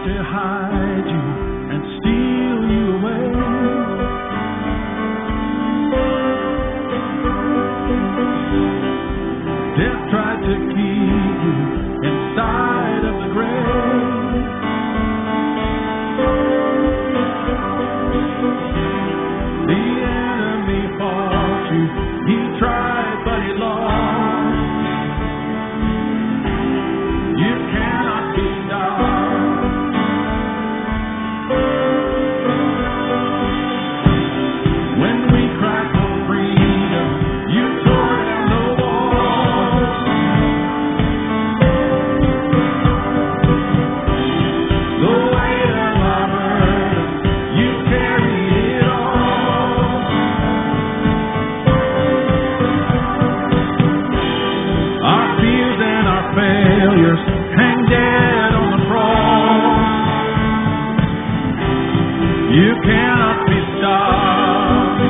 to hide you and steal you away. Death tried to keep you inside of the grave. The enemy fought you. He tried, but he lost. You cannot be stopped. When we cried for freedom, you tore down the walls. The weight of our burden, you carried it all. Our fears and our failures hang dead on the cross. You cannot be stopped.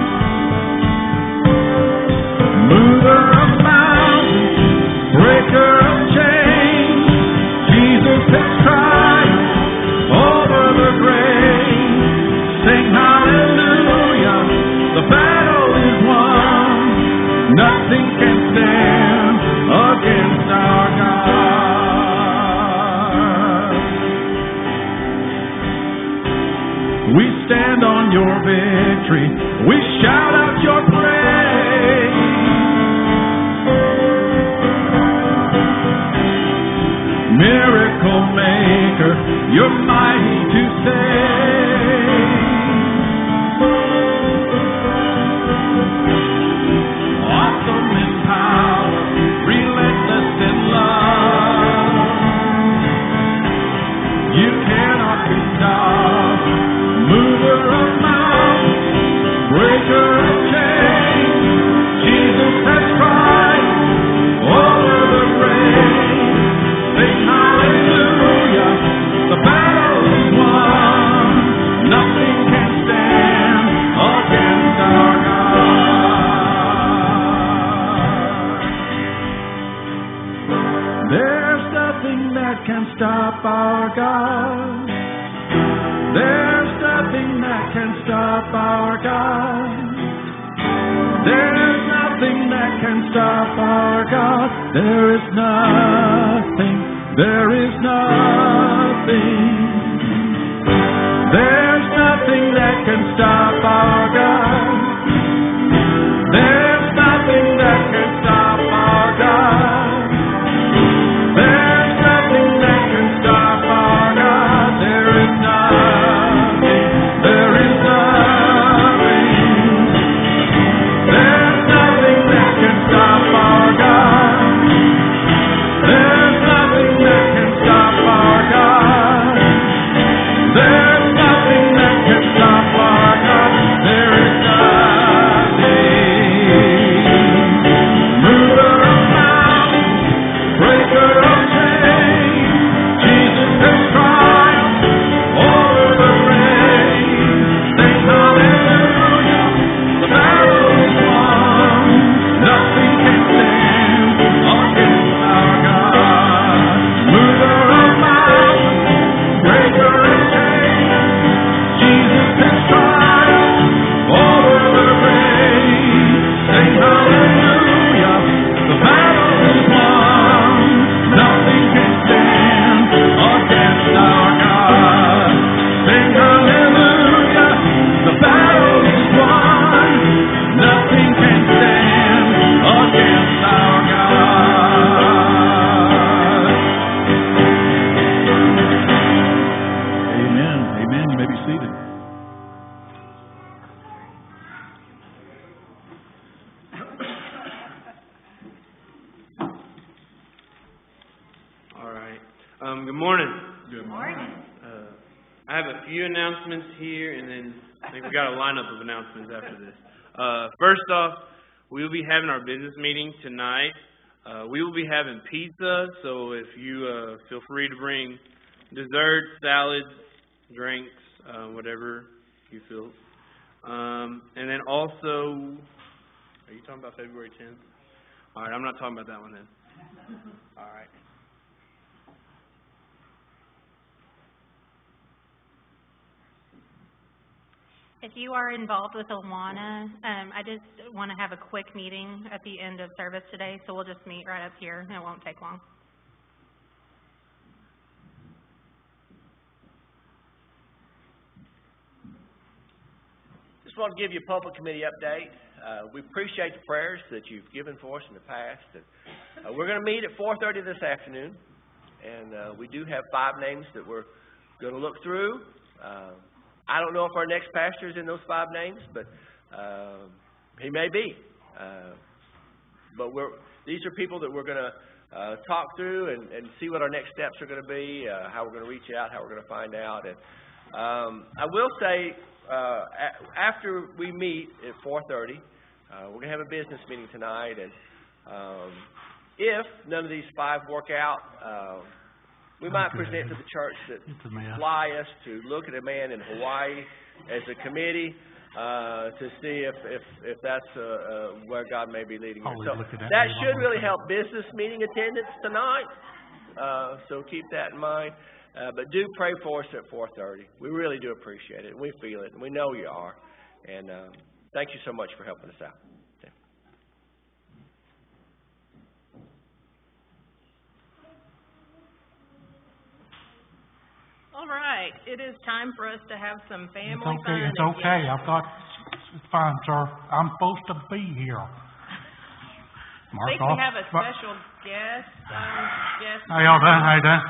Mover of mountains, breaker of chains, Jesus has triumphed over the grave. Sing hallelujah, the battle is won. Nothing can stand against our God. We stand on your victory. We shout out your praise. Miracle maker, you're mighty to save. Awesome in power, relentless in love. You cannot be stopped. Mover of mountains, breaker of chains, Jesus has triumphed over the grave. Sing hallelujah, the battle is won. Nothing can stand against our God. There's nothing that can stop our God. There's nothing that can stop our God. There's nothing that can stop our God. There is nothing. There is nothing. There's nothing that can stop our God. There's nothing that can stop our God. There's nothing that can stop our God. There is nothing. There is nothing. There's nothing that can stop our God. There's nothing that can stop our God. There's nothing that can stop our God. There is nothing. Mover of mountains, breaker of chains, Jesus has triumphed over the grave. Sing hallelujah, the battle is won. Nothing can stand against our God. Mover of mountains, breaker of chains, Jesus has triumphed over the grave. Sing hallelujah, the battle is won. Nothing can stand against our God. Sing hallelujah, the battle is won. Nothing can stand against our God. Amen. Amen. You may be seated. All right. Good morning. Good morning. I have a few announcements here, and then I think we got a lineup of announcements after this. First off, we will be having our business meeting tonight. We will be having pizza, so if you feel free to bring dessert, salad, drinks, whatever you feel. And then also, are you talking about February 10th? All right, I'm not talking about that one then. All right. If you are involved with Awana, I just want to have a quick meeting at the end of service today, so we'll just meet right up here, and it won't take long. Just want to give you a public committee update. We appreciate the prayers that you've given for us in the past. And, we're going to meet at 4:30 this afternoon, and we do have 5 names that we're going to look through. I don't know if our next pastor is in those 5 names, but he may be. But these are people that we're going to talk through and see what our next steps are going to be, how we're going to reach out, how we're going to find out. And I will say, after we meet at 4:30, we're going to have a business meeting tonight. And if none of these 5 work out, we might present to the church that fly us to look at a man in Hawaii as a committee to see if that's where God may be leading us. So that should really help business meeting attendance tonight. So keep that in mind. But do pray for us at 4:30. We really do appreciate it. We feel it. And we know you are. And thank you so much for helping us out. All right, it is time for us to have some family fun. It's okay. It's fine, sir. I'm supposed to be here. I think we have a special guest. How y'all doing? How you doing?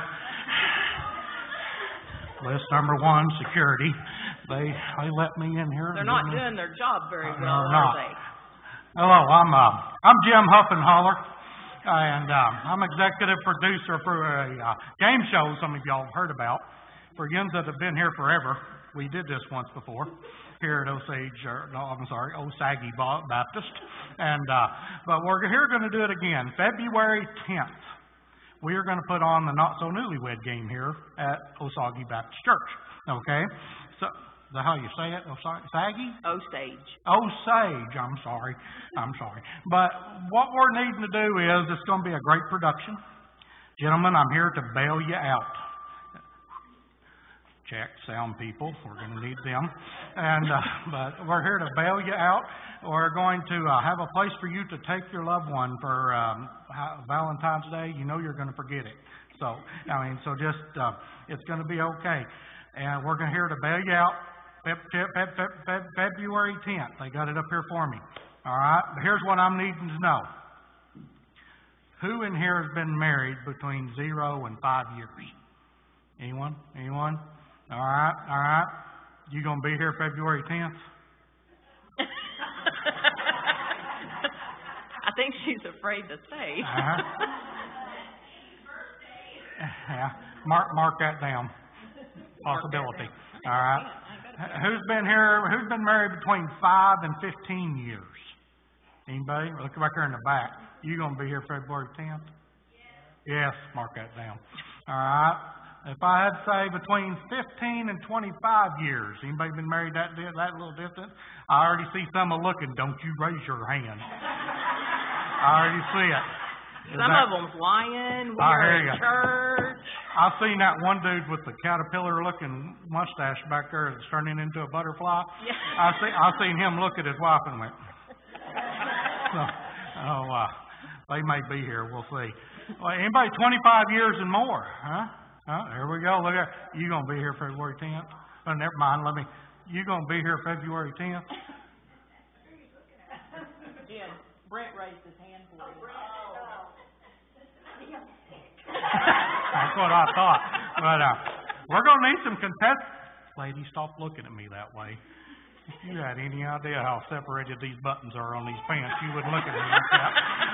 List number 1, security. They let me in here. They're not doing their job very well, are they? Hello, I'm Jim Huffenholler, and I'm executive producer for a game show some of y'all have heard about. For yins that have been here forever, we did this once before here at Osage Baptist, and but we're here going to do it again, February 10th. We are going to put on the not so newlywed game here at Osage Baptist Church. Okay, so is that how you say it? Osage? Osage. I'm sorry. But what we're needing to do is it's going to be a great production, gentlemen. I'm here to bail you out. Check sound people. We're going to need them. And but we're here to bail you out. We're going to have a place for you to take your loved one for Valentine's Day. You know you're going to forget it. So just it's going to be okay. And we're here to bail you out. February 10th. They got it up here for me. All right. But here's what I'm needing to know. Who in here has been married between 0 and 5 years? Anyone? All right. You going to be here February 10th? I think she's afraid to say. Yeah. Mark that down. Possibility. All right. Who's been married between 5 and 15 years? Anybody? Look back there in the back. You going to be here February 10th? Yes. Mark that down. All right. If I had to say between 15 and 25 years, anybody been married that little distance? I already see some are looking. Don't you raise your hand. I already see it. Some of them's lying. We're in church. I seen that one dude with the caterpillar-looking mustache back there that's turning into a butterfly. Yeah. I seen him look at his wife and went. They may be here. We'll see. Well, anybody 25 years and more, huh? Here we go. Look at you going to be here February 10th. Oh, never mind. You going to be here February 10th? Jim, Brent raised his hand for you. That's what I thought. But we're going to need some contestants. Lady, stop looking at me that way. If you had any idea how separated these buttons are on these pants, you wouldn't look at me like that.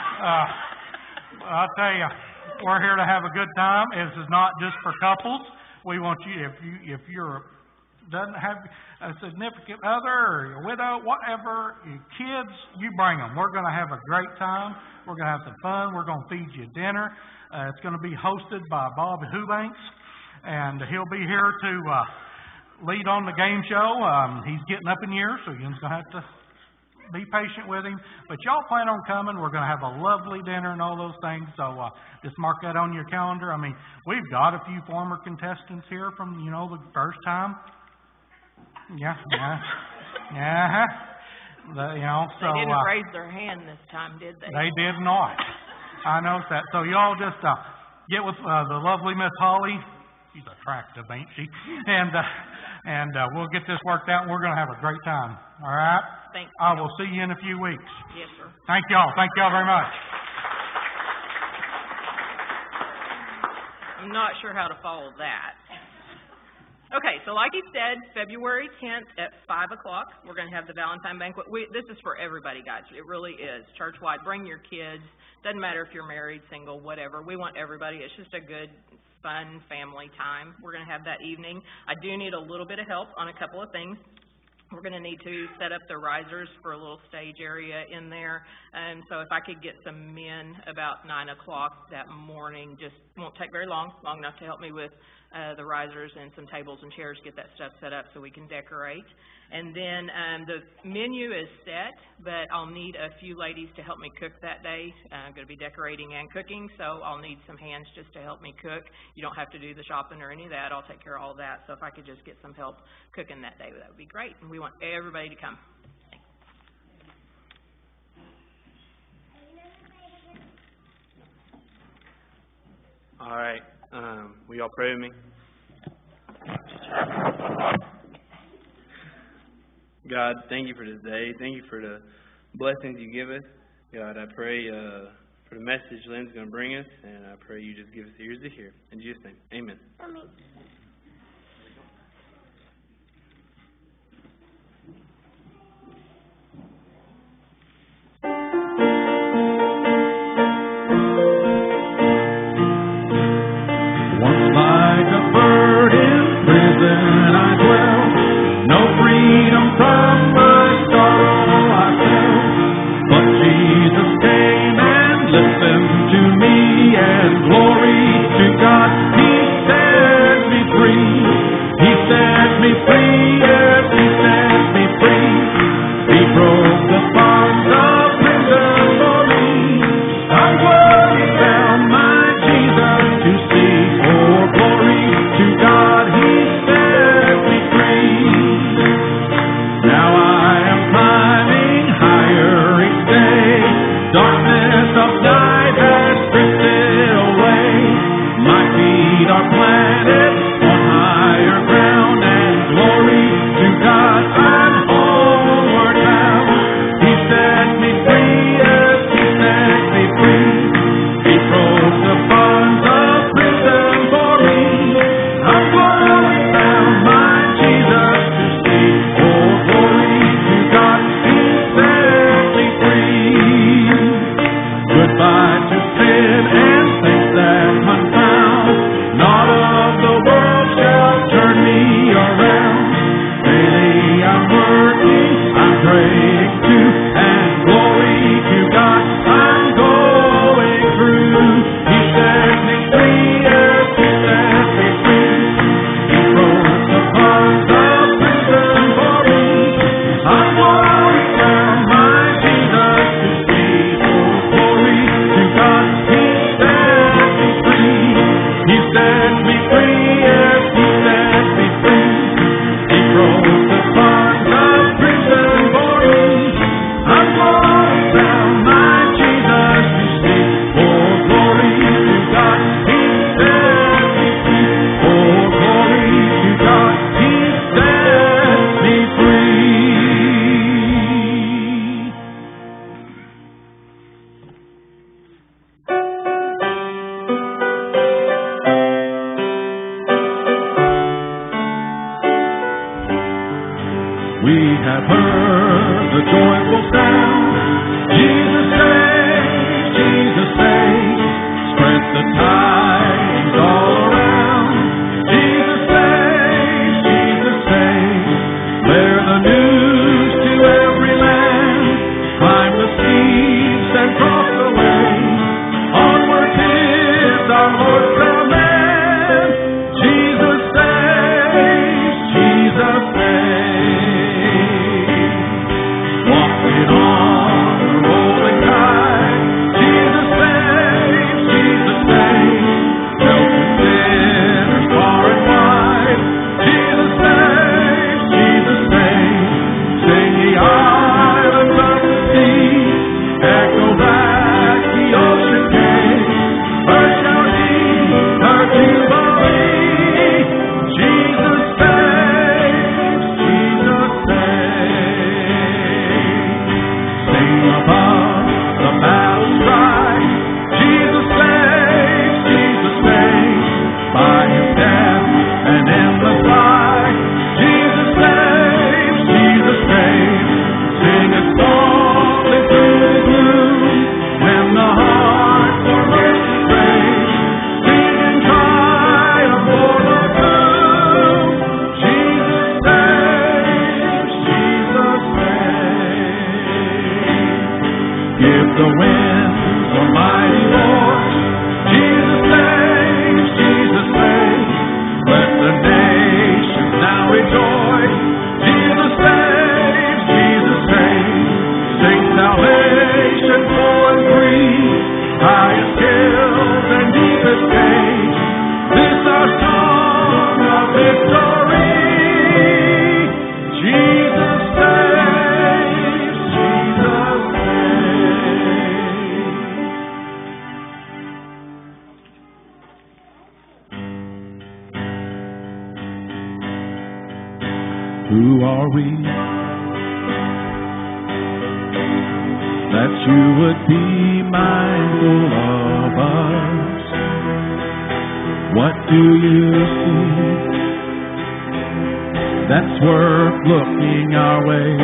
I'll tell you, we're here to have a good time. This is not just for couples. We want you, if you're doesn't have a significant other or a widow, whatever, your kids, you bring them. We're going to have a great time. We're going to have some fun. We're going to feed you dinner. It's going to be hosted by Bob Hubanks, and he'll be here to lead on the game show. He's getting up in years, so you're going to have to be patient with him. But y'all plan on coming. We're going to have a lovely dinner and all those things. So just mark that on your calendar. I mean, we've got a few former contestants here from, the first time. Yeah. So They didn't raise their hand this time, did they? They did not. I noticed that. So y'all just get with the lovely Miss Holly. She's attractive, ain't she? And we'll get this worked out, and we're going to have a great time. All right? Thanks. I will see you in a few weeks. Yes, sir. Thank y'all. Thank y'all very much. I'm not sure how to follow that. Okay, so like he said, February 10th at 5 o'clock, we're going to have the Valentine Banquet. This is for everybody, guys. It really is. Church-wide. Bring your kids. Doesn't matter if you're married, single, whatever. We want everybody. It's just a good, fun family time we're going to have that evening. I do need a little bit of help on a couple of things. We're going to need to set up the risers for a little stage area in there. And so if I could get some men about 9 o'clock that morning, just won't take very long enough to help me with the risers and some tables and chairs, get that stuff set up so we can decorate. And then the menu is set, but I'll need a few ladies to help me cook that day. I'm going to be decorating and cooking, so I'll need some hands just to help me cook. You don't have to do the shopping or any of that. I'll take care of all that. So if I could just get some help cooking that day, that would be great. And we want everybody to come. All right. Will y'all pray with me? God, thank you for this day. Thank you for the blessings you give us. God, I pray for the message Lynn's going to bring us, and I pray you just give us ears to hear. In Jesus' name, amen. Amen. Once like a bird in prison I dwell, no freedom from my sorrow I felt. But Jesus came and listened to me, and glory to God, He set me free. He set me free, yes, He set me free. He broke the bonds of prison for me. I'm going down my Jesus to see, for glory to God, He set me free. Now I am climbing higher each day. Darkness of night has drifted away. My feet are planted on higher ground, and glory to God, I'm homeward bound. He set me free, yes, He set me free. He broke the bonds of prison for me. I'm going down my Jesus to see, for glory to God, He set me free. Goodbye to sin and things that confound. Not of the world shall turn me around. Daily I'm working, I'm praying too, and glory to God, I'm going through. He set me free, yes, He set me free. He broke the bonds of prison for me. I'm going down my Jesus to see, for glory to God, He set me free. He set me free, yes, He set me free. He broke the bonds of prison for me. I'm going down my Jesus to see, for glory to God, He set me free. For glory to God, He set me free. We have heard the joyful sound. Jesus saves, spread the tidings all around. Jesus saves, bear the news to every land. Climb the steeps and cross the way. Onward 'tis our Lord's command. Jesus saves, Jesus saves. Walking on the rolling tide. Jesus saves, the wind's almighty voice. Jesus saves, Jesus saves. Let the nations now rejoice. Jesus saves, Jesus saves. Sing salvation full and free. Highest hills and deepest caves. This our song of victory. Jesus saves, Jesus saves. Who are we that you would be mindful of us? What do you see that's worth looking our way?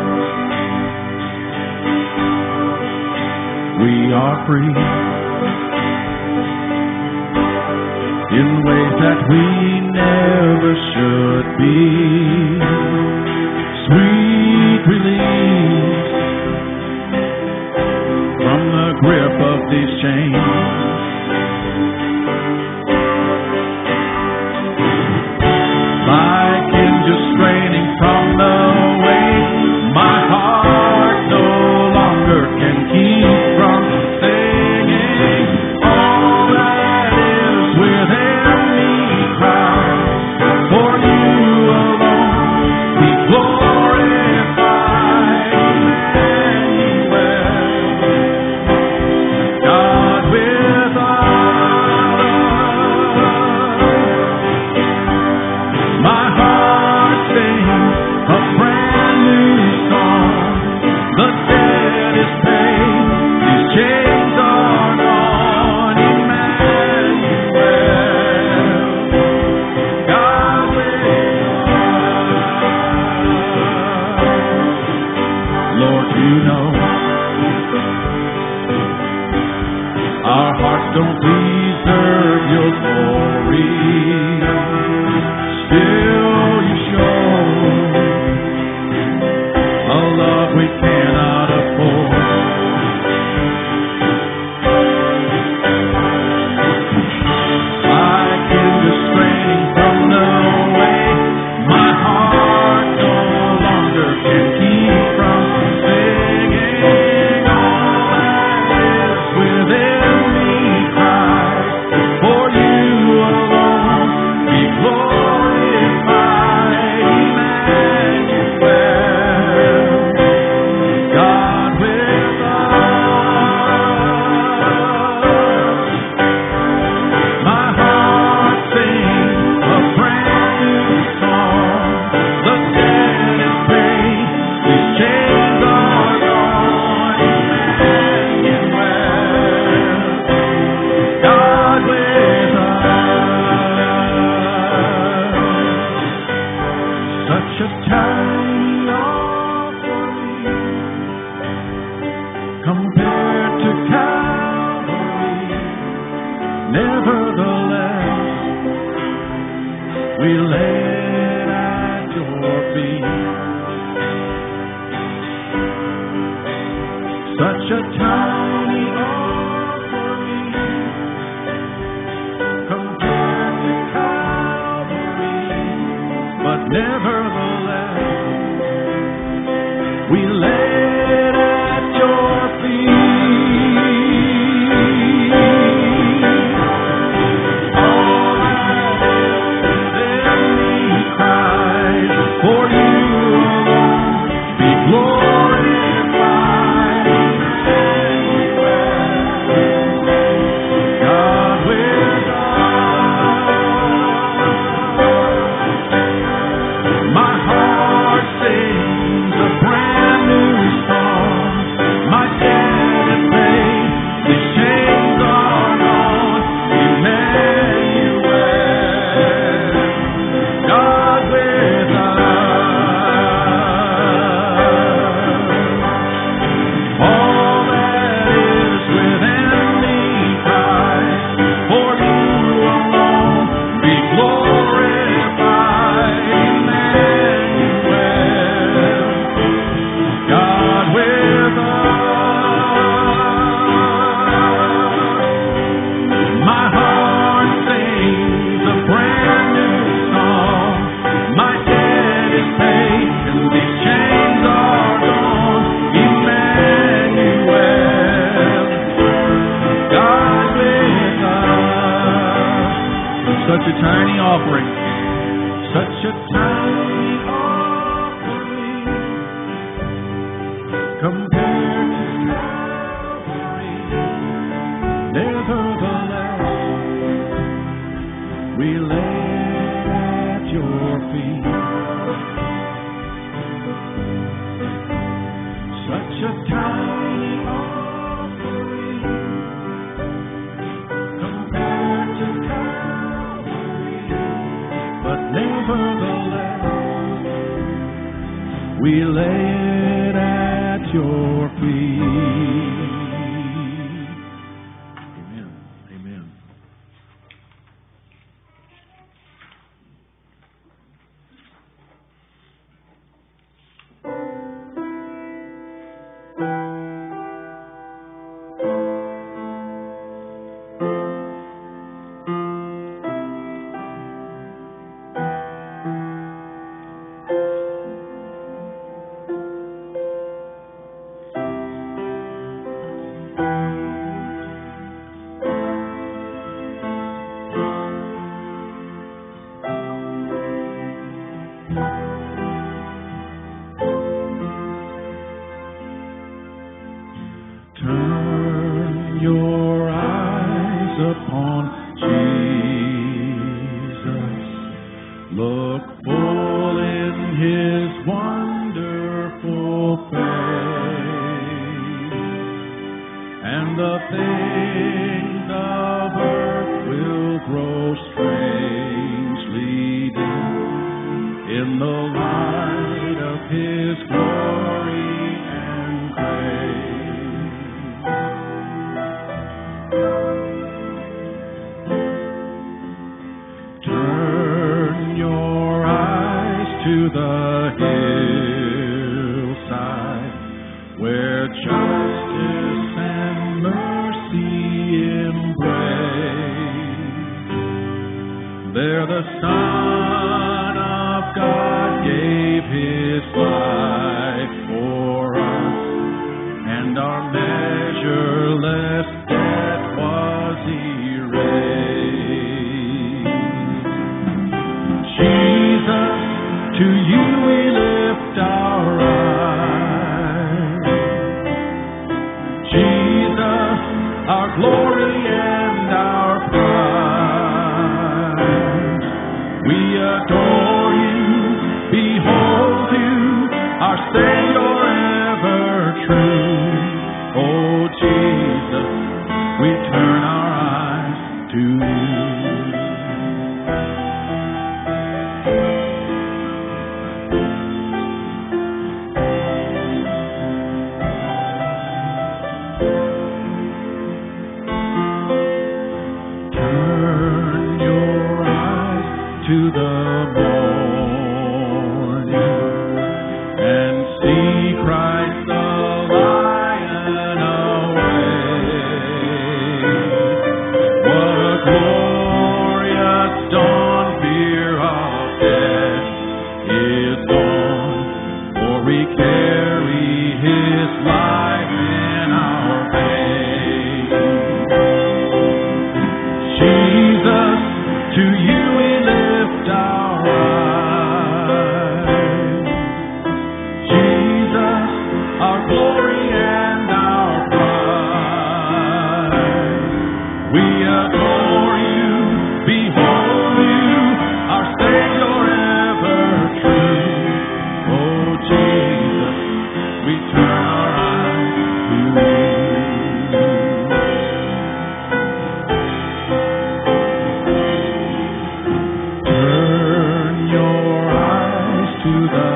We are free in ways that we never should be. Sweet release from the grip of these chains. Like angels straining from the wings, my heart no longer can keep from singing. All that is within me cries, for you alone be glorified, Emmanuel, God with us. My heart sings a brand new song. The debt is paid, these chains are gone. Emmanuel, God with us. Lord, you know our hearts don't deserve your glory. Still you show a love we cannot afford. Like angels straining from the wing, my heart no longer can keep from singing. All that is within me cries, for you alone be glorified, Emmanuel, God with us. My heart sings a brand new song. The debt is paid, these chains are gone. Emmanuel, God with us. Such a tiny offering compared to Calvary. Nevertheless, we lay it at your feet. Such a tiny offering compared to Calvary, but nevertheless, we lay it at your feet. All that is within me cries, for you alone be glorified, Emmanuel, God with us. My heart sings a brand new such a tiny offering compared to Calvary, but nevertheless, we lay it at your feet. Amen. Amen. Turn your eyes upon Jesus. Look full in His wonderful face, and the things of earth will grow strangely dim in the light of His glory and grace. Turn your eyes to the hillside where justice and mercy embrace. There the Son of God gave His life for us, and our measureless debt was erased. Jesus, to you we lift our eyes. Jesus, our glory and our pride. We adore you, behold you, our Savior ever true. Oh Jesus, we turn our eyes to you. Turn your eyes to the morning and see Christ the Lion awake. What a glorious dawn! Fear of death is gone, for we carry His life in our veins. Jesus, to you we lift our eyes. Jesus, our glory and our pride. We adore you, behold you, our Savior ever true. Oh Jesus, we turn our eyes to you. Turn your eyes to the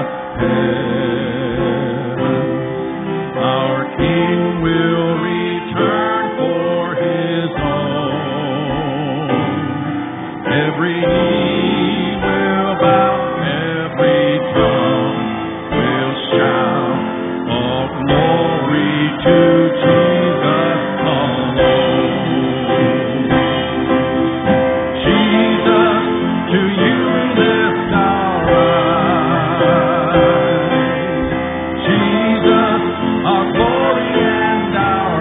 heavens. Our King will return for His own. Every knee will bow, every tongue will shout, all glory to Jesus alone. Jesus, to you we lift our eyes. Jesus, our glory and our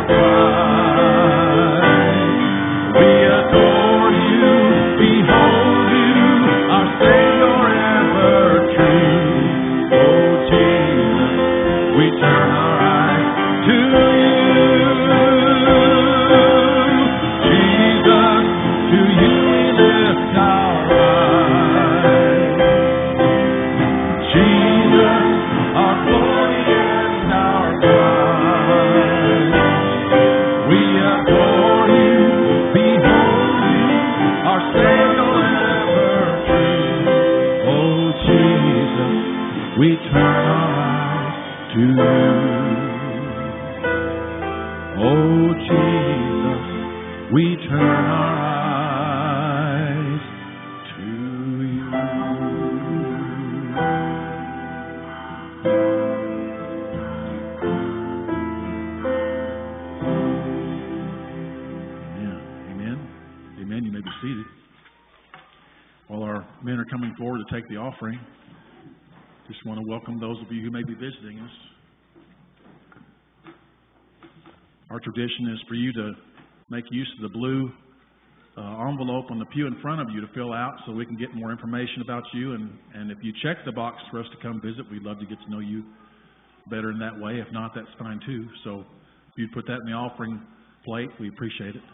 pride. We adore you, behold you, our Savior ever true. Oh Jesus, we turn our eyes to you. to you. Oh Jesus, we turn our eyes to you. Amen. Amen. You may be seated. While our men are coming forward to take the offering, just want to welcome those of you who may be visiting us. Our tradition is for you to make use of the blue envelope on the pew in front of you to fill out so we can get more information about you. And if you check the box for us to come visit, we'd love to get to know you better in that way. If not, that's fine too. So if you'd put that in the offering plate, we appreciate it.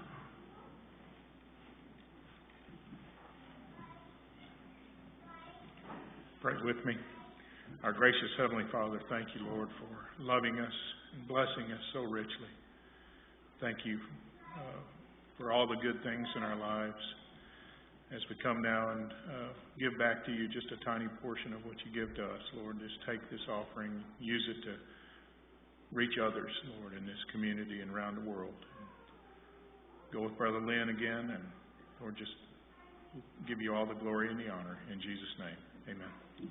Pray with me. Our gracious Heavenly Father, thank you, Lord, for loving us and blessing us so richly. Thank you for all the good things in our lives. As we come now and give back to you just a tiny portion of what you give to us, Lord, just take this offering, use it to reach others, Lord, in this community and around the world. Go with Brother Lynn again, and Lord, just give you all the glory and the honor. In Jesus' name, amen.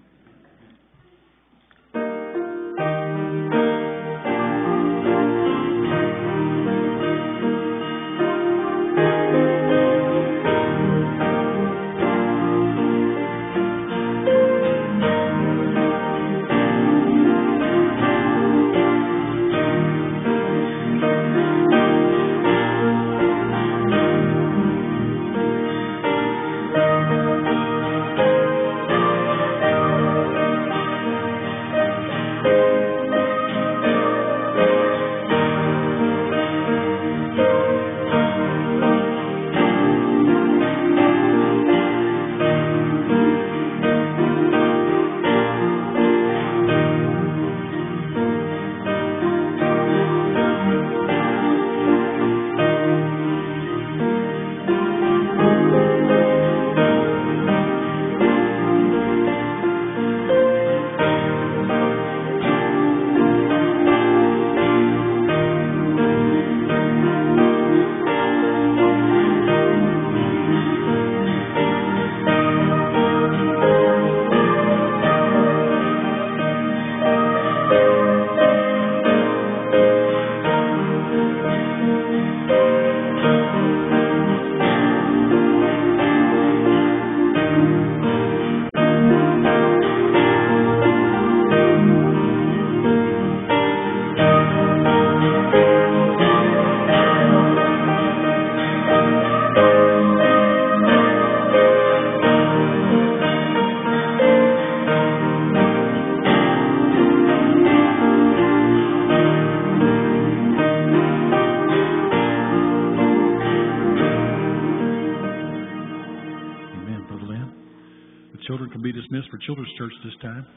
For Children's Church this time.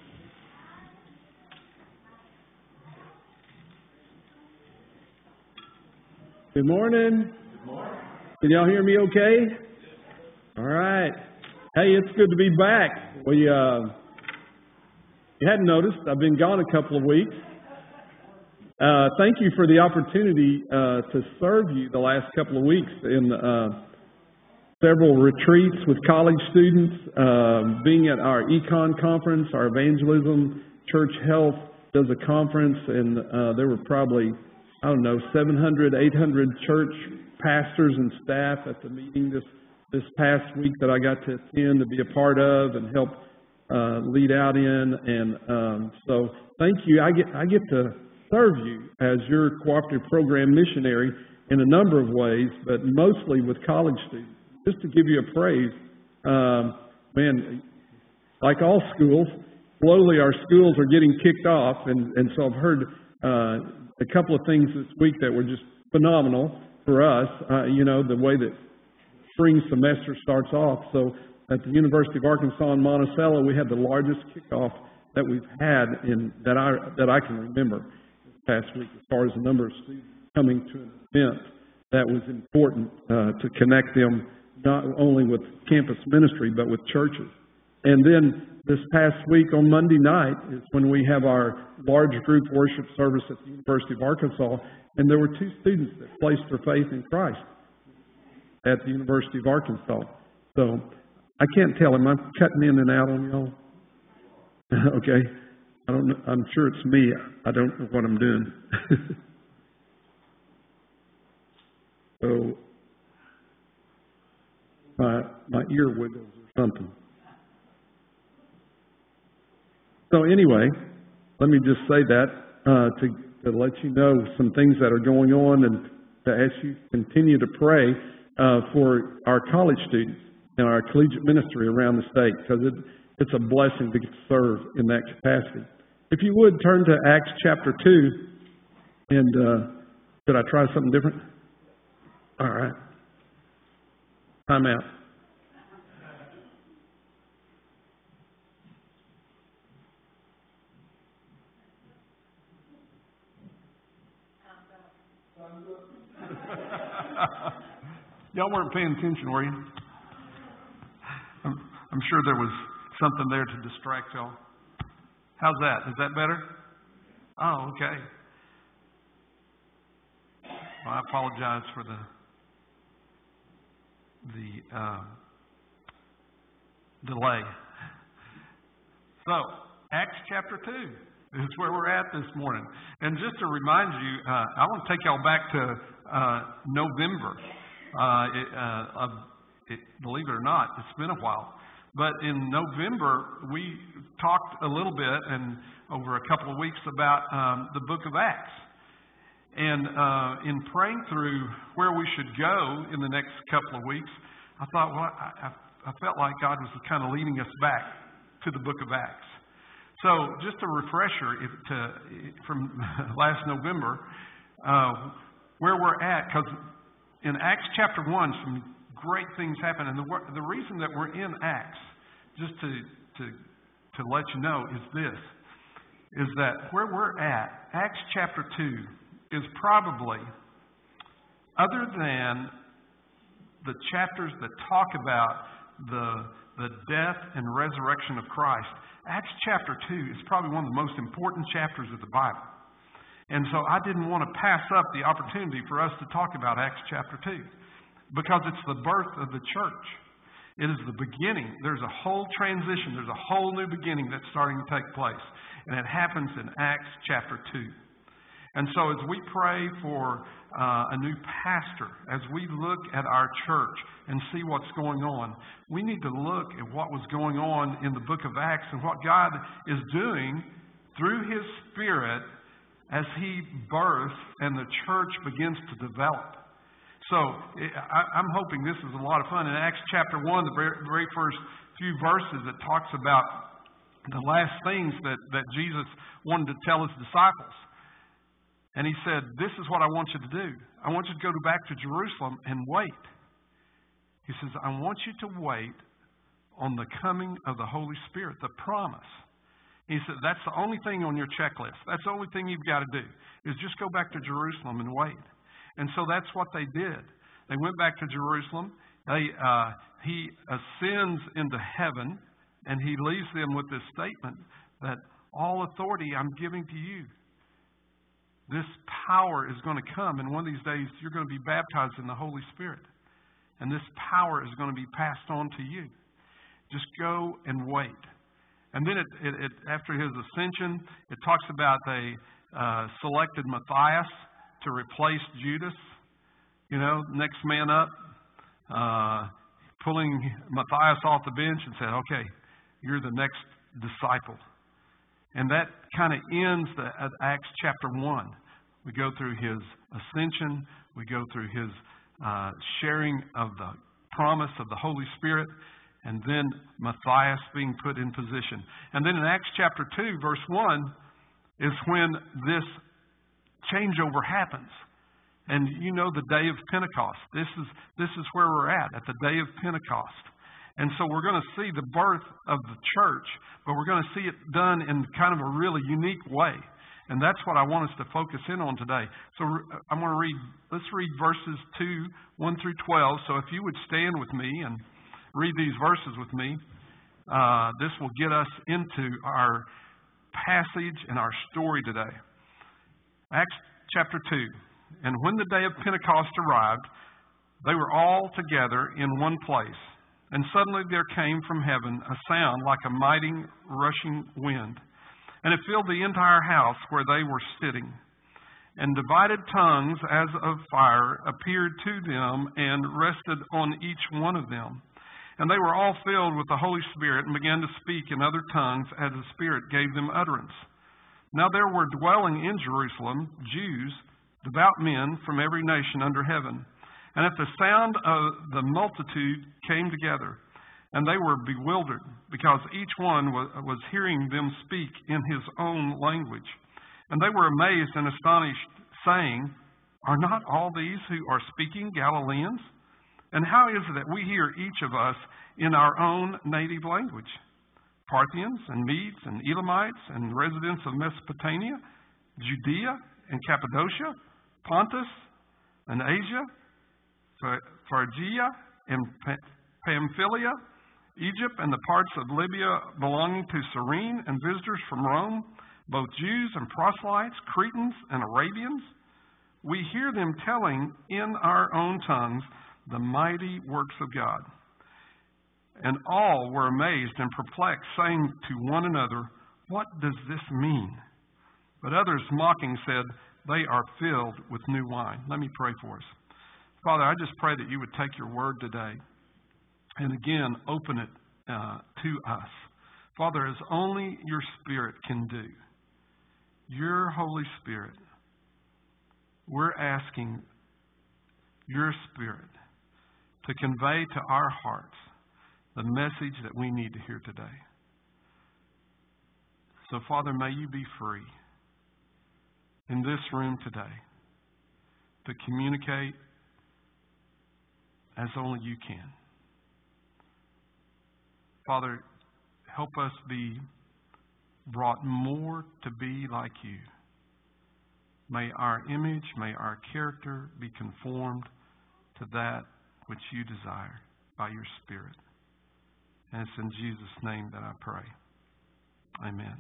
Good morning. Good morning. Can y'all hear me okay? All right. Hey, it's good to be back. You hadn't noticed, I've been gone a couple of weeks. Thank you for the opportunity to serve you the last couple of weeks in several retreats with college students, being at our Econ conference, our evangelism, church health does a conference, and there were probably, 700, 800 church pastors and staff at the meeting this past week that I got to attend to be a part of and help lead out in. And so thank you. I get to serve you as your cooperative program missionary in a number of ways, but mostly with college students. Just to give you a praise, man, like all schools, slowly our schools are getting kicked off, and so I've heard a couple of things this week that were just phenomenal for us, the way that spring semester starts off. So at the University of Arkansas in Monticello, we had the largest kickoff that we've had that I can remember this past week, as far as the number of students coming to an event that was important to connect them not only with campus ministry, but with churches. And then this past week on Monday night is when we have our large group worship service at the University of Arkansas, and there were 2 students that placed their faith in Christ at the University of Arkansas. So I can't tell. Am I cutting in and out on y'all? Okay. I don't know. I'm sure it's me. I don't know what I'm doing. So my ear wiggles or something. So anyway, let me just say that to let you know some things that are going on, and to ask you to continue to pray for our college students and our collegiate ministry around the state, because it's a blessing to get to serve in that capacity. If you would, turn to Acts chapter 2, and should I try something different? All right. Time out. Y'all weren't paying attention, were you? I'm sure there was something there to distract y'all. How's that? Is that better? Oh, okay. Well, I apologize for the delay. So, Acts chapter 2 is where we're at this morning. And just to remind you, I want to take y'all back to November. Believe it or not, it's been a while. But in November, we talked a little bit and over a couple of weeks about the book of Acts. And in praying through where we should go in the next couple of weeks, I thought, well, I felt like God was kind of leading us back to the book of Acts. So just a refresher from last November, where we're at, because in Acts chapter 1, some great things happen. And the reason that we're in Acts, just to let you know, is that where we're at, Acts chapter 2, is probably, other than the chapters that talk about the death and resurrection of Christ, Acts chapter 2 is probably one of the most important chapters of the Bible. And so I didn't want to pass up the opportunity for us to talk about Acts chapter 2, because it's the birth of the church. It is the beginning. There's a whole transition. There's a whole new beginning that's starting to take place. And it happens in Acts chapter 2. And so as we pray for a new pastor, as we look at our church and see what's going on, we need to look at what was going on in the book of Acts and what God is doing through His Spirit as He births and the church begins to develop. So I'm hoping this is a lot of fun. In Acts chapter 1, the very first few verses, it talks about the last things that Jesus wanted to tell His disciples. And He said, this is what I want you to do. I want you to go back to Jerusalem and wait. He says, I want you to wait on the coming of the Holy Spirit, the promise. He said, that's the only thing on your checklist. That's the only thing you've got to do, is just go back to Jerusalem and wait. And so that's what they did. They went back to Jerusalem. He ascends into heaven, and He leaves them with this statement that all authority I'm giving to you. This power is going to come, and one of these days you're going to be baptized in the Holy Spirit. And this power is going to be passed on to you. Just go and wait. And then after His ascension, it talks about they selected Matthias to replace Judas. You know, next man up, pulling Matthias off the bench and said, okay, you're the next disciple. And that kind of ends Acts chapter 1. We go through His ascension. We go through His sharing of the promise of the Holy Spirit. And then Matthias being put in position. And then in Acts chapter 2, verse 1, is when this changeover happens. And you know the day of Pentecost. This is where we're at the day of Pentecost. And so we're going to see the birth of the church, but we're going to see it done in kind of a really unique way. And that's what I want us to focus in on today. So I'm going to let's read verses 1 through 12. So if you would stand with me and read these verses with me. this will get us into our passage and our story today. Acts chapter 2. And when the day of Pentecost arrived, they were all together in one place. And suddenly there came from heaven a sound like a mighty rushing wind. And it filled the entire house where they were sitting. And divided tongues as of fire appeared to them and rested on each one of them. And they were all filled with the Holy Spirit and began to speak in other tongues as the Spirit gave them utterance. Now there were dwelling in Jerusalem Jews, devout men from every nation under heaven. And at the sound of the multitude came together, and they were bewildered, because each one was hearing them speak in his own language. And they were amazed and astonished, saying, Are not all these who are speaking Galileans? And how is it that we hear each of us in our own native language? Parthians and Medes and Elamites and residents of Mesopotamia, Judea and Cappadocia, Pontus and Asia, Phrygia and Pamphylia, Egypt and the parts of Libya belonging to Cyrene, and visitors from Rome, both Jews and proselytes, Cretans and Arabians. We hear them telling in our own tongues the mighty works of God. And all were amazed and perplexed, saying to one another, What does this mean? But others mocking said, They are filled with new wine. Let me pray for us. Father, I just pray that you would take your word today and again open it to us. Father, as only your Spirit can do, your Holy Spirit, we're asking your Spirit to convey to our hearts the message that we need to hear today. So, Father, may you be free in this room today to communicate as only you can. Father, help us be brought more to be like you. May our image, may our character be conformed to that which you desire by your Spirit. And it's in Jesus' name that I pray. Amen.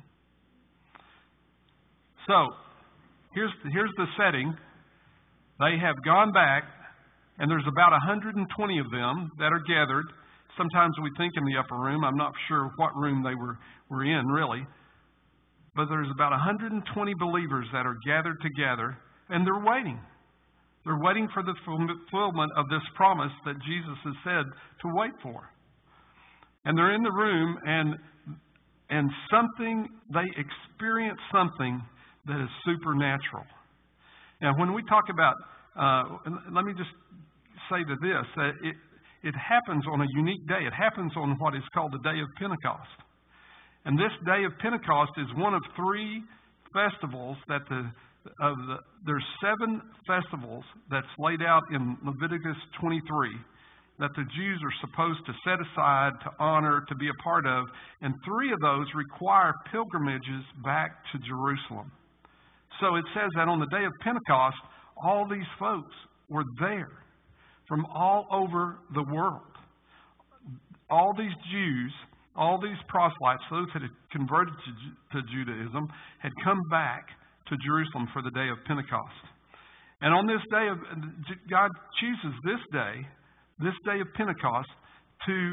So, here's the setting. They have gone back, and there's about 120 of them that are gathered. Sometimes we think in the upper room. I'm not sure what room they were in, really. But there's about 120 believers that are gathered together, and they're waiting. They're waiting for the fulfillment of this promise that Jesus has said to wait for. And they're in the room, and they experience something that is supernatural. Now, when we talk about, let me just say to this, that it happens on a unique day. It happens on what is called the Day of Pentecost. And this Day of Pentecost is one of three festivals there's 7 festivals that's laid out in Leviticus 23 that the Jews are supposed to set aside, to honor, to be a part of. And 3 of those require pilgrimages back to Jerusalem. So it says that on the day of Pentecost, all these folks were there from all over the world. All these Jews, all these proselytes, those that had converted to Judaism, had come back to Jerusalem for the day of Pentecost. And on this day, God chooses this day of Pentecost, to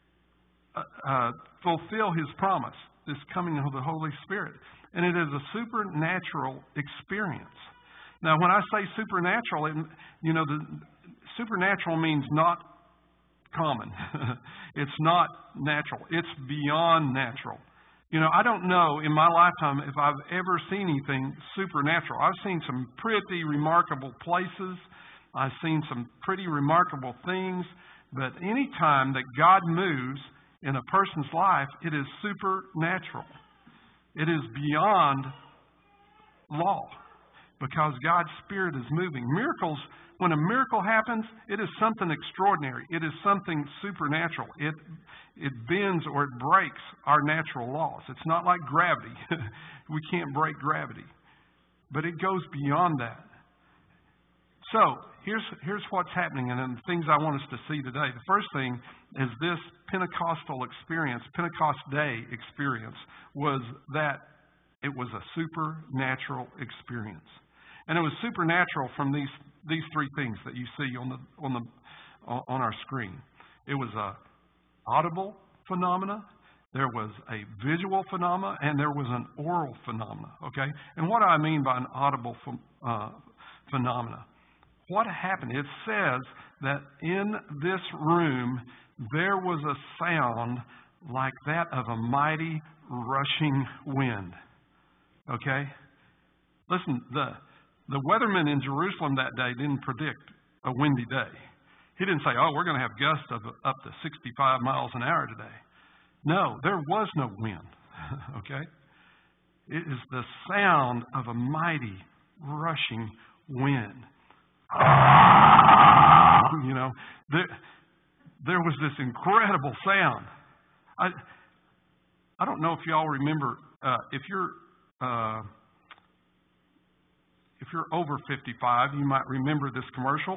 fulfill His promise, this coming of the Holy Spirit. And it is a supernatural experience. Now, when I say supernatural, the supernatural means not common. It's not natural. It's beyond natural. I don't know in my lifetime if I've ever seen anything supernatural. I've seen some pretty remarkable places. I've seen some pretty remarkable things. But any time that God moves in a person's life, it is supernatural. It is beyond law, because God's Spirit is moving. Miracles, when a miracle happens, it is something extraordinary. It is something supernatural. It bends or it breaks our natural laws. It's not like gravity. We can't break gravity. But it goes beyond that. So, here's what's happening and then the things I want us to see today. The first thing is this Pentecostal experience, Pentecost Day experience, was that it was a supernatural experience. And it was supernatural from these three things that you see on our screen. It was a audible phenomena, there was a visual phenomena, and there was an oral phenomena. Okay? And what do I mean by an audible phenomena? What happened? It says that in this room there was a sound like that of a mighty rushing wind. Okay? Listen, the weatherman in Jerusalem that day didn't predict a windy day. He didn't say, oh, we're going to have gusts of up to 65 miles an hour today. No, there was no wind. Okay? It is the sound of a mighty rushing wind. You know, there was this incredible sound. I don't know if y'all remember, if you're over 55, you might remember this commercial.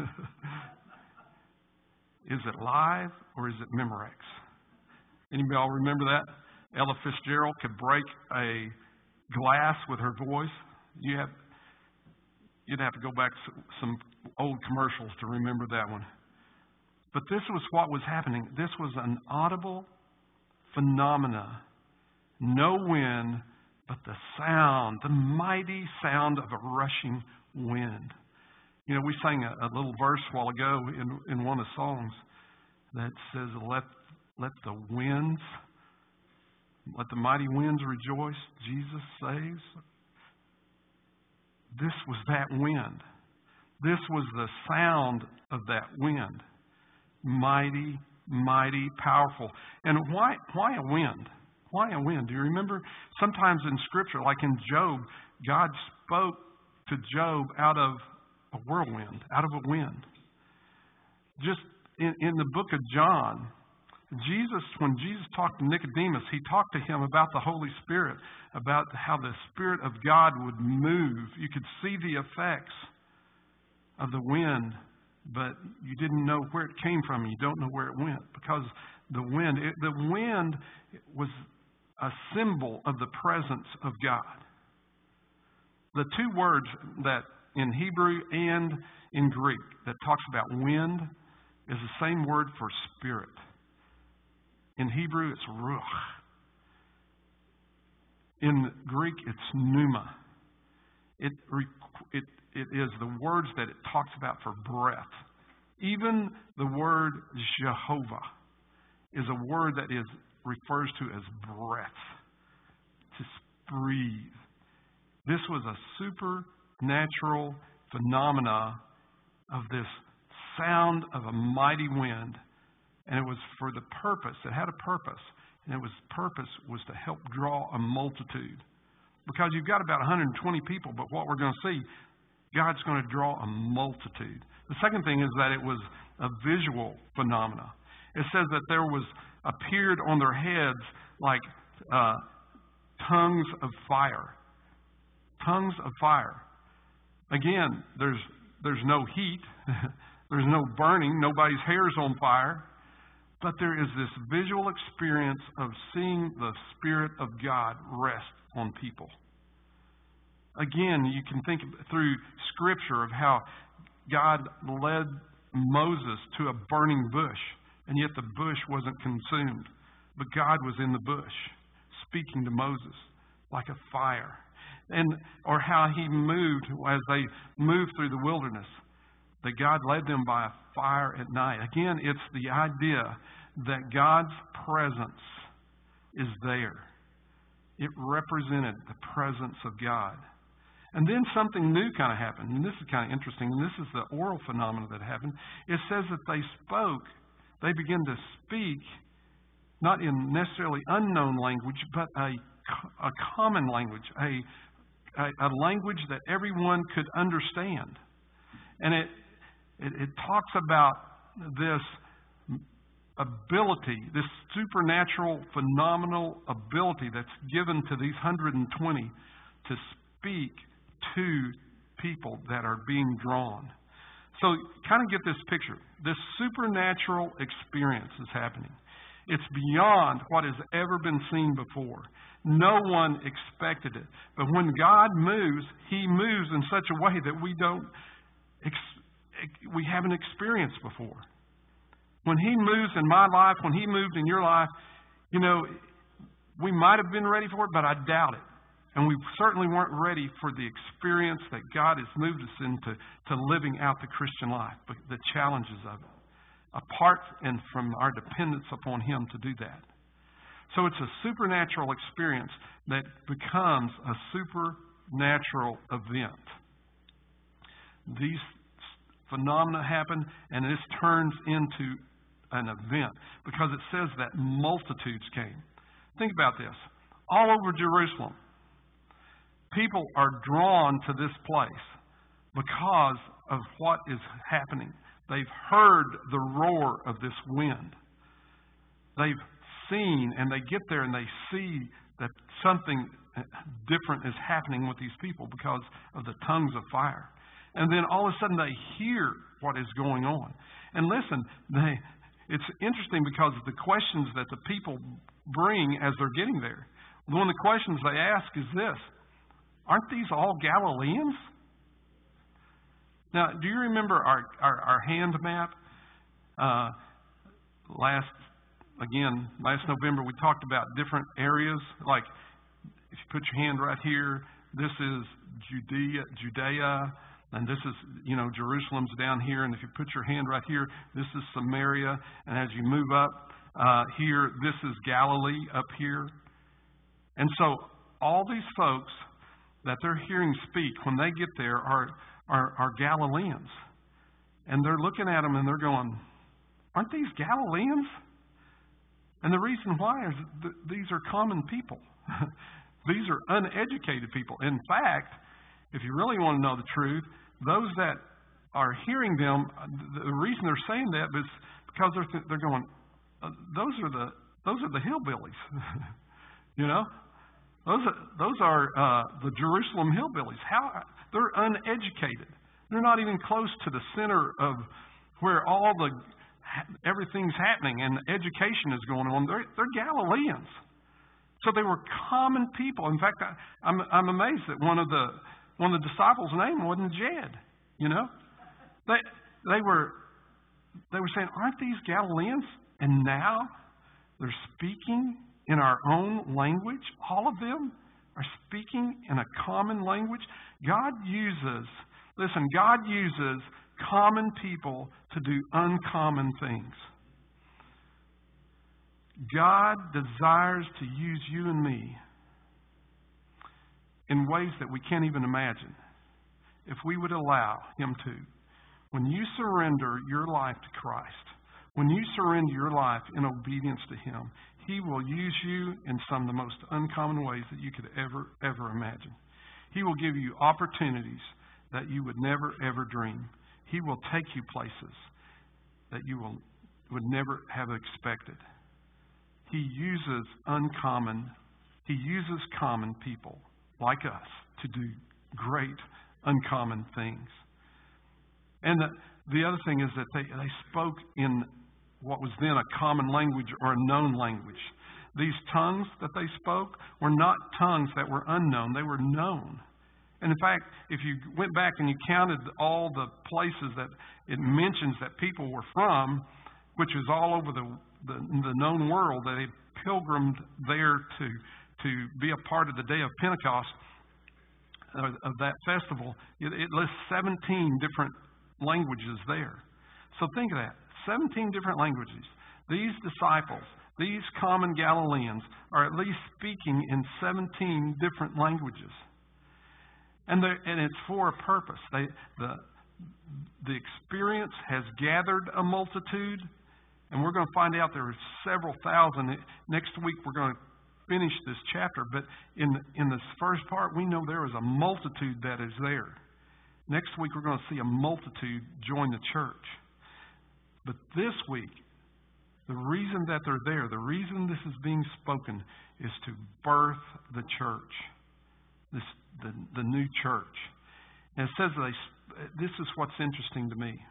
Is it Live or is it Memorex? Anybody all remember that? Ella Fitzgerald could break a glass with her voice. You'd have to go back to some old commercials to remember that one. But this was what was happening. This was an audible phenomena. No wind, but the sound, the mighty sound of a rushing wind. You know, we sang a little verse a while ago in one of the songs that says, let the mighty winds rejoice, Jesus saves. This was that wind. This was the sound of that wind. Mighty, mighty, powerful. And why a wind? Why a wind? Do you remember sometimes in Scripture, like in Job, God spoke to Job out of a whirlwind, out of a wind. Just in the book of John, when Jesus talked to Nicodemus, he talked to him about the Holy Spirit, about how the Spirit of God would move. You could see the effects of the wind, but you didn't know where it came from. You don't know where it went because the wind was a symbol of the presence of God. The two words that in Hebrew and in Greek that talks about wind is the same word for spirit. In Hebrew, it's ruach. In Greek, it's pneuma. It is the words that it talks about for breath. Even the word Jehovah is a word that refers to as breath, to breathe. This was a supernatural phenomena of this sound of a mighty wind. And it was for the purpose, it had a purpose. And purpose was to help draw a multitude. Because you've got about 120 people, but what we're going to see, God's going to draw a multitude. The second thing is that it was a visual phenomena. It says that there appeared on their heads like tongues of fire. Tongues of fire. Again, there's no heat. There's no burning. Nobody's hair's on fire. But there is this visual experience of seeing the Spirit of God rest on people. Again, you can think through Scripture of how God led Moses to a burning bush, and yet the bush wasn't consumed. But God was in the bush, speaking to Moses like a fire. Or how he moved as they moved through the wilderness, that God led them by a fire at night. Again, it's the idea that God's presence is there. It represented the presence of God. And then something new kind of happened, and this is kind of interesting, and this is the oral phenomena that happened. It says that they began to speak, not in necessarily unknown language, but a common language, a language that everyone could understand. And it talks about this ability, this supernatural, phenomenal ability that's given to these 120 to speak to people that are being drawn. So kind of get this picture. This supernatural experience is happening. It's beyond what has ever been seen before. No one expected it. But when God moves, He moves in such a way that we haven't experienced before. When He moves in my life, when He moved in your life, we might have been ready for it, but I doubt it. And we certainly weren't ready for the experience that God has moved us into living out the Christian life, the challenges of it, apart and from our dependence upon Him to do that. So it's a supernatural experience that becomes a supernatural event. These phenomena happen, and this turns into an event because it says that multitudes came. Think about this. All over Jerusalem, people are drawn to this place because of what is happening. They've heard the roar of this wind. They've seen, and they get there and they see that something different is happening with these people because of the tongues of fire. And then all of a sudden they hear what is going on. And listen, it's interesting because of the questions that the people bring as they're getting there. One of the questions they ask is this: aren't these all Galileans? Now, do you remember our hand map? Last November we talked about different areas. Like, if you put your hand right here, this is Judea, and this is, Jerusalem's down here. And if you put your hand right here, this is Samaria. And as you move up here, this is Galilee up here. And so all these folks that they're hearing speak, when they get there, are Galileans. And they're looking at them and they're going, aren't these Galileans? And the reason why is these are common people. These are uneducated people. In fact, if you really want to know the truth, those that are hearing them, the reason they're saying that is because they're going, those are the hillbillies. Those are the Jerusalem hillbillies. They're uneducated. They're not even close to the center of where everything's happening and education is going on. They're Galileans. So they were common people. In fact, I'm amazed that one of the disciples' name wasn't Jed. They were saying, aren't these Galileans? And now they're speaking in our own language. All of them are speaking in a common language. God uses common people to do uncommon things. God desires to use you and me in ways that we can't even imagine, if we would allow Him to. When you surrender your life to Christ, when you surrender your life in obedience to Him, He will use you in some of the most uncommon ways that you could ever imagine. He will give you opportunities that you would never, ever dream. He will take you places that you would never have expected. He uses common people like us to do great, uncommon things. And the other thing is that they spoke in what was then a common language or a known language. These tongues that they spoke were not tongues that were unknown. They were known. And in fact, if you went back and you counted all the places that it mentions that people were from, which is all over the known world, that they pilgrimed there to be a part of the day of Pentecost, of that festival, it lists 17 different languages there. So think of that, 17 different languages. These disciples, these common Galileans, are at least speaking in 17 different languages. And it's for a purpose. The experience has gathered a multitude, and we're going to find out there are several thousand. Next week we're going to finish this chapter, but in this first part, we know there is a multitude that is there. Next week we're going to see a multitude join the church. But this week, the reason that they're there, the reason this is being spoken, is to birth the church, the new church. And it says this is what's interesting to me.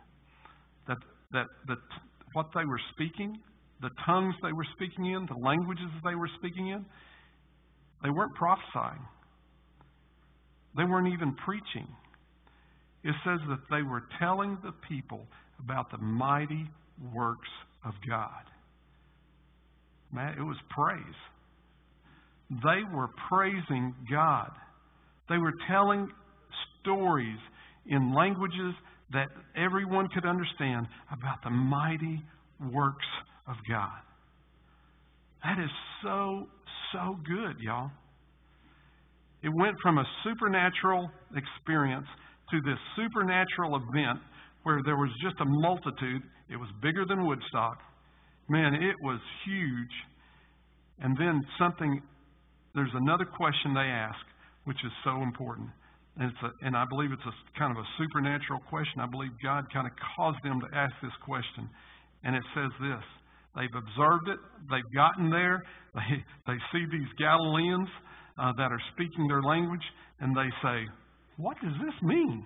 What they were speaking, the tongues they were speaking in, the languages they were speaking in, they weren't prophesying. They weren't even preaching. It says that they were telling the people about the mighty works of God. Man, it was praise. They were praising God. They were telling stories in languages that everyone could understand about the mighty works of God. That is so good, y'all. It went from a supernatural experience to this supernatural event where there was just a multitude. It was bigger than Woodstock. Man, it was huge. And then there's another question they ask, which is so important. And I believe it's a kind of a supernatural question. I believe God kind of caused them to ask this question. And it says this: they've observed it, they've gotten there, they see these Galileans that are speaking their language, and they say, what does this mean?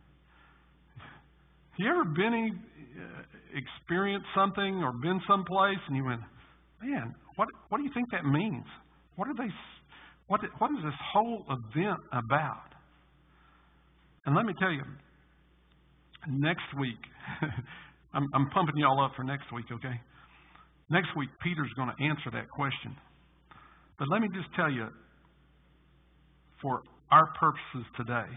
You ever experienced something or been someplace and you went, man, what do you think that means? What is this whole event about? And let me tell you, next week, I'm pumping y'all up for next week, okay? Next week, Peter's going to answer that question. But let me just tell you, for our purposes today,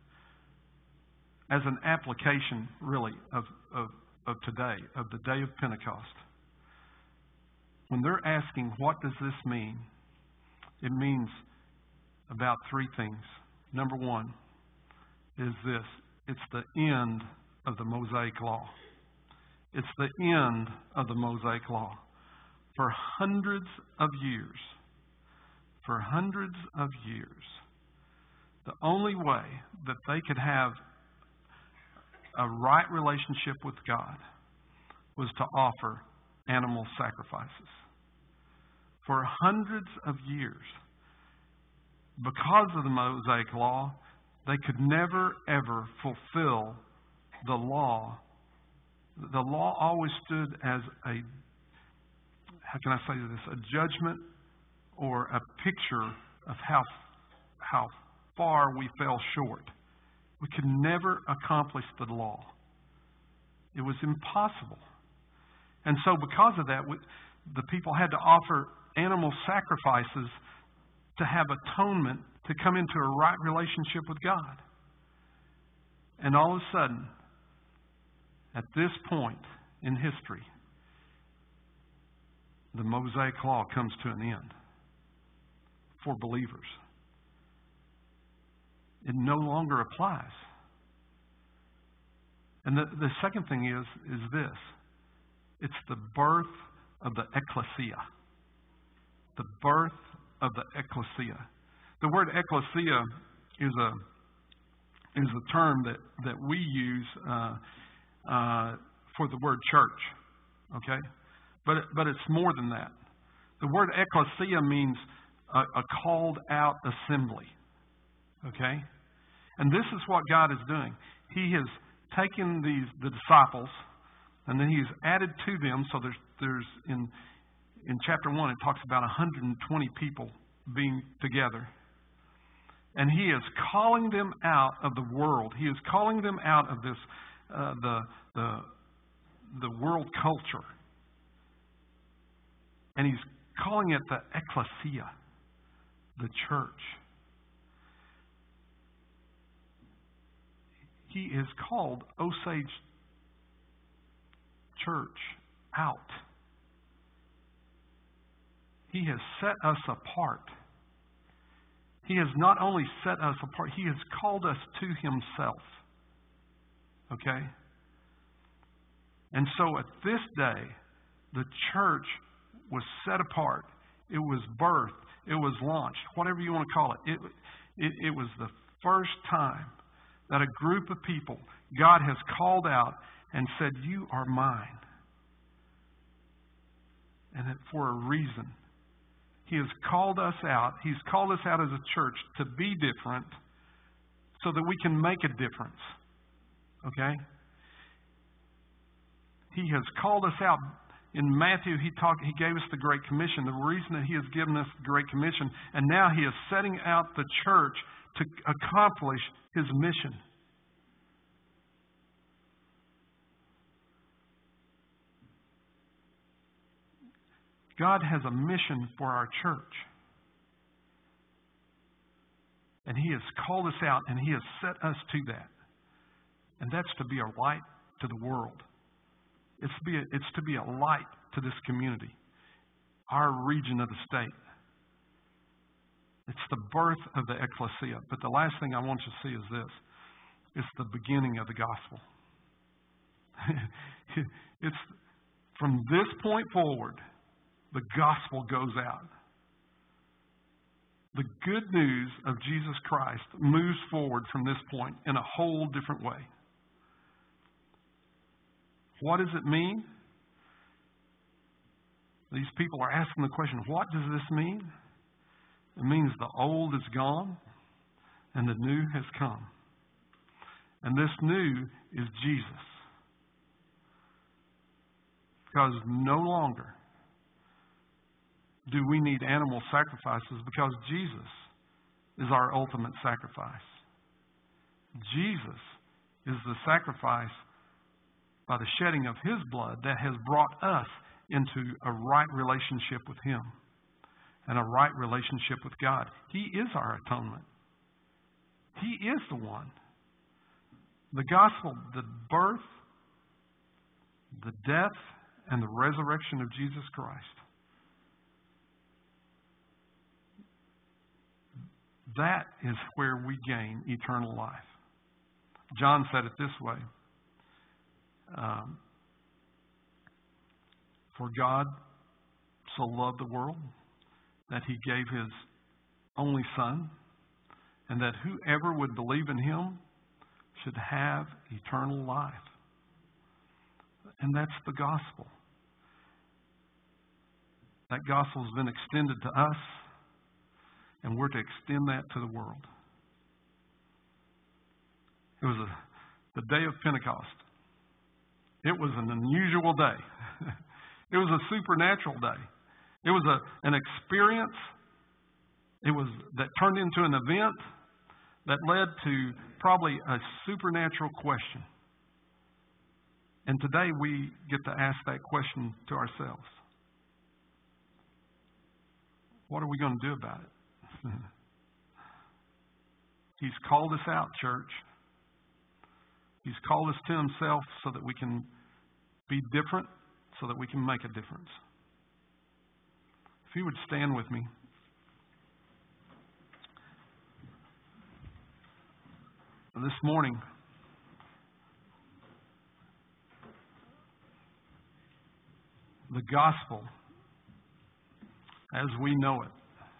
as an application, really, of today, of the day of Pentecost, when they're asking, what does this mean? It means about three things. Number one is this: it's the end of the Mosaic Law. It's the end of the Mosaic Law. For hundreds of years, the only way that they could have a right relationship with God was to offer animal sacrifices. For hundreds of years, because of the Mosaic Law, they could never, ever fulfill the law. The law always stood as a judgment or a picture of how far we fell short. We could never accomplish the law. It was impossible. And so because of that, the people had to offer animal sacrifices to have atonement, to come into a right relationship with God. And all of a sudden, at this point in history, the Mosaic Law comes to an end for believers. It no longer applies. And the second thing is this: it's the birth of the ecclesia. The birth of the ecclesia. The word ecclesia is a term that we use for the word church. Okay? But it's more than that. The word ecclesia means a called out assembly. Okay? And this is what God is doing. He has taken the disciples, and then He has added to them. So there's in chapter 1 it talks about 120 people being together. And He is calling them out of the world. He is calling them out of this the world culture. And He's calling it the ecclesia, the church. He is called Osage Church out. He has set us apart. He has not only set us apart, He has called us to Himself. Okay? And so at this day, the church was set apart. It was birthed. It was launched. Whatever you want to call it. It was the first time that a group of people God has called out and said, you are mine. And that for a reason. He has called us out. He's called us out as a church to be different so that we can make a difference. Okay? He has called us out. In Matthew, he gave us the Great Commission, the reason that he has given us the Great Commission, and now he is setting out the church to accomplish his mission. God has a mission for our church. And he has called us out, and he has set us to that. And that's to be a light to the world. It's to be a light to this community, our region of the state. It's the birth of the ecclesia. But the last thing I want you to see is this. It's the beginning of the gospel. It's from this point forward, the gospel goes out. The good news of Jesus Christ moves forward from this point in a whole different way. What does it mean? These people are asking the question, what does this mean? It means the old is gone and the new has come. And this new is Jesus. Because no longer do we need animal sacrifices, because Jesus is our ultimate sacrifice. Jesus is the sacrifice by the shedding of his blood that has brought us into a right relationship with him and a right relationship with God. He is our atonement. He is the one. The gospel, the birth, the death, and the resurrection of Jesus Christ. That is where we gain eternal life. John said it this way. For God so loved the world that he gave his only Son, and that whoever would believe in him should have eternal life. And that's the gospel. That gospel has been extended to us, and we're to extend that to the world. It was the day of Pentecost. It was an unusual day. It was a supernatural day. It was an experience. It was that turned into an event that led to probably a supernatural question. And today we get to ask that question to ourselves. What are we going to do about it? He's called us out, church. He's called us to himself so that we can be different, so that we can make a difference. If you would stand with me. This morning, the gospel, as we know it,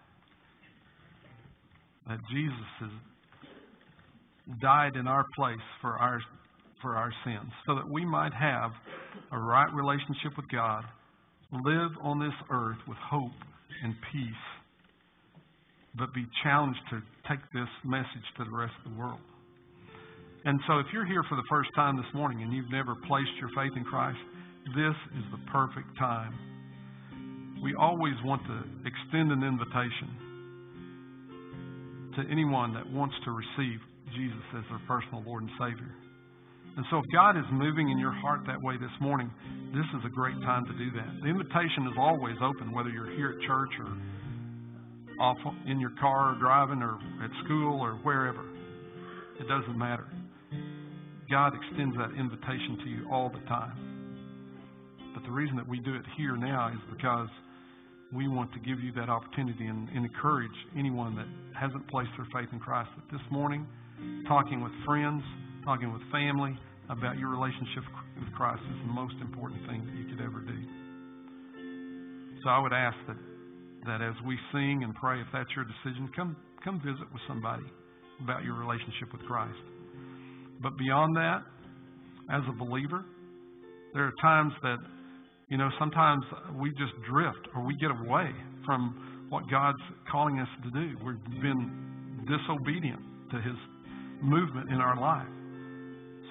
that Jesus has died in our place for our sins, so that we might have a right relationship with God, live on this earth with hope and peace, but be challenged to take this message to the rest of the world. And so if you're here for the first time this morning and you've never placed your faith in Christ, this is the perfect time. We always want to extend an invitation to anyone that wants to receive Jesus as their personal Lord and Savior. And so if God is moving in your heart that way this morning, this is a great time to do that. The invitation is always open, whether you're here at church or off in your car or driving or at school or wherever. It doesn't matter. God extends that invitation to you all the time. But the reason that we do it here now is because we want to give you that opportunity and encourage anyone that hasn't placed their faith in Christ that this morning, talking with friends, talking with family about your relationship with Christ is the most important thing that you could ever do. So I would ask that as we sing and pray, if that's your decision, come visit with somebody about your relationship with Christ. But beyond that, as a believer, there are times that, sometimes we just drift or we get away from what God's calling us to do. We've been disobedient to his movement in our life.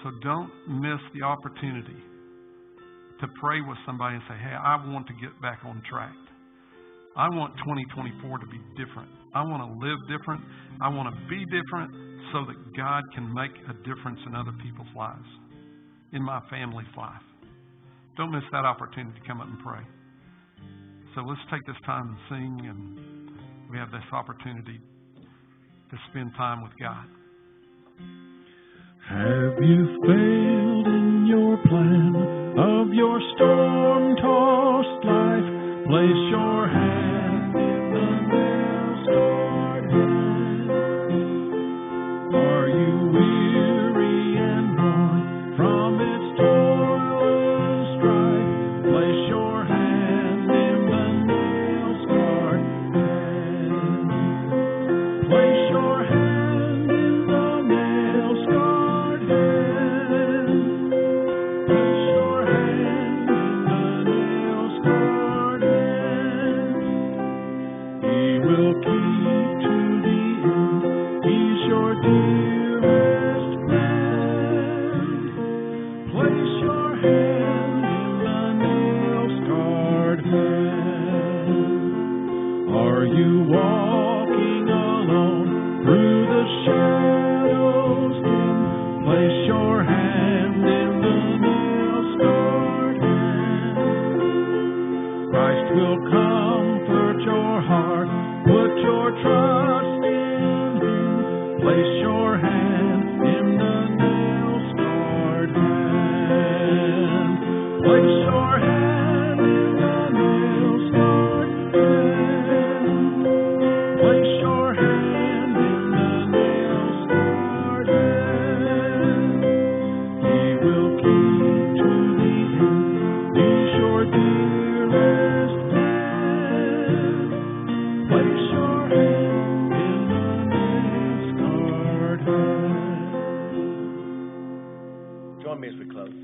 So don't miss the opportunity to pray with somebody and say, hey, I want to get back on track. I want 2024 to be different. I want to live different. I want to be different so that God can make a difference in other people's lives, in my family's life. Don't miss that opportunity to come up and pray. So let's take this time and sing, and we have this opportunity to spend time with God. Have you failed in your plan of your storm-tossed life? Place your hand in the nail-scarred hand. Are you weary and worn from its toil and strife? Place your hand in the nail-scarred hand. Place your hand in the nail-scarred hand. Place your hand in the nail-scarred hand. He will keep to the end. He's your dearest friend. Place your hand in the nail-scarred hand. Are you walking alone through the shadows dim? Place your hand in the nail-scarred hand. Christ will comfort your heart. Put your trust in Him. Place your hand in the nail-scarred hand. Place your hand in the nail-scarred hand. Place your hand in the nail-scarred hand. He will keep to the end. He's your dearest friend. Place your hand in the nail-scarred hand. Join me as we close.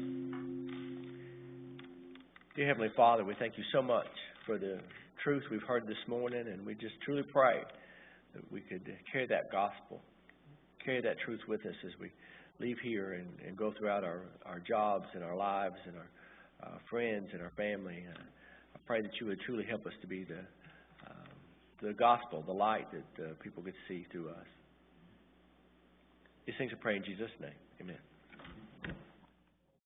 Dear Heavenly Father, we thank you so much for the truth we've heard this morning, and we just truly pray that we could carry that gospel, carry that truth with us as we leave here and go throughout our jobs and our lives and our friends and our family. I pray that you would truly help us to be the gospel, the light that people could see through us. These things I pray in Jesus' name. Amen.